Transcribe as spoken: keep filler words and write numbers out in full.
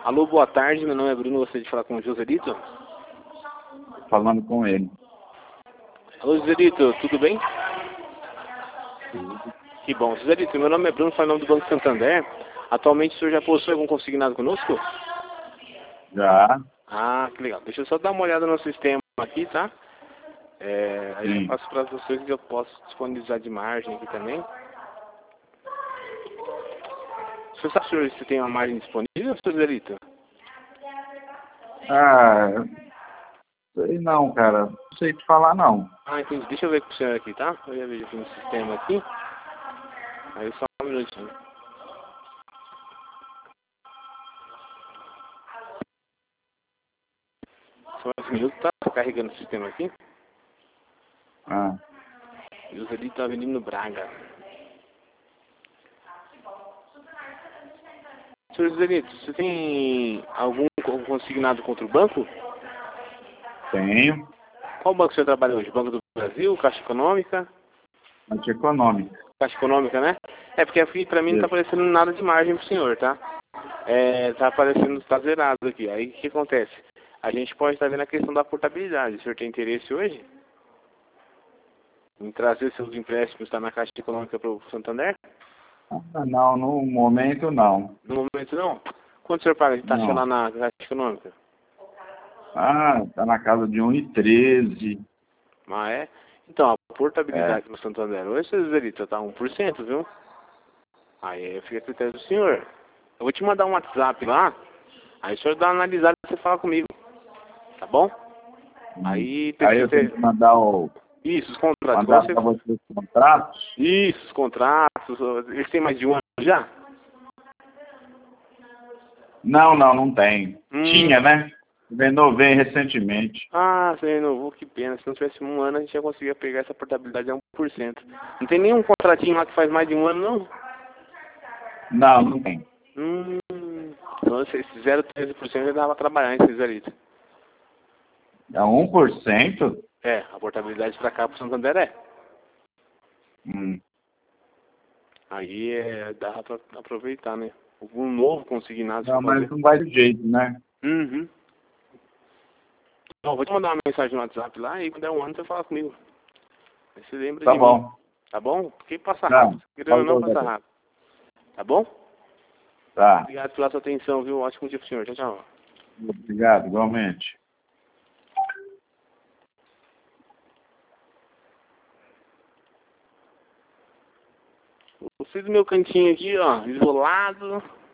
Alô, boa tarde, meu nome é Bruno, gostaria de falar com o Joselito. Falando com ele. Alô, Joselito, tudo bem? Que bom. Joselito, meu nome é Bruno, falo em nome do Banco Santander. Atualmente o senhor já possui algum consignado conosco? Já. Ah, que legal. Deixa eu só dar uma olhada no sistema aqui, tá? É, aí Sim. eu passo para vocês que eu posso disponibilizar de margem aqui também. Você sabe, senhor, se tem uma margem disponível, senhor Joselito? Ah, sei não, cara. Não sei te falar não. Ah, entendi. Deixa eu ver com o senhor aqui, tá? Eu ia ver aqui no sistema aqui. Aí só um minutinho. Só mais um minuto, tá? Tô carregando o sistema aqui. Ah. Joselito Avenida Braga. Senhor Joselito, você tem algum consignado contra o banco? Tenho. Qual banco você trabalha hoje? Banco do Brasil, Caixa Econômica? Caixa Econômica. Caixa Econômica, né? É porque aqui pra mim não tá Isso. aparecendo nada de margem pro senhor, tá? É, tá aparecendo, tá zerado aqui. Aí o que acontece? A gente pode estar vendo a questão da portabilidade. O senhor tem interesse hoje em trazer seus empréstimos, tá na Caixa Econômica pro Santander? Ah, não, no momento não. No momento não. Quanto o senhor paga de taxa lá Não. na Caixa Econômica? Ah, tá na casa de um e treze. Ah, é? Então, a É. portabilidade do Santander hoje, seu Zerito, tá um por cento, viu? Aí fica a critério do senhor. Eu vou te mandar um WhatsApp lá, aí o senhor dá uma analisada e você fala comigo, tá bom? Hum. Aí, Aí eu tenho você... que mandar o. Isso, os contratos, igual Mandar você... pra você os contratos? Isso, os contratos, eles têm mais de um ano já? Não, não, não tem. Hum... Tinha, né? Renovei recentemente. Ah, você renovou, que pena. Se não tivesse um ano, a gente já conseguia pegar essa portabilidade a um por cento. Não tem nenhum contratinho lá que faz mais de um ano, não? Não, não tem. Hum, então esse zero vírgula treze por cento já dava pra trabalhar, hein, Cesarito? É um por cento? É, a portabilidade pra cá pro Santander é. Hum. Aí é, dá pra aproveitar, né? Algum novo consignado se Não, for mas fazer. não vai do jeito, né? Uhum. Então, vou te mandar uma mensagem no WhatsApp lá e quando der um ano você fala comigo. Aí você lembra Tá de mim, bom. tá bom? Porque passa Não, rápido. Querendo ou não, falou, passa Gabriel. rápido. Tá bom? Tá. Obrigado pela sua atenção, viu? Ótimo dia pro senhor. Tchau, tchau. Obrigado, igualmente. Eu fiz o meu cantinho aqui, ó, isolado.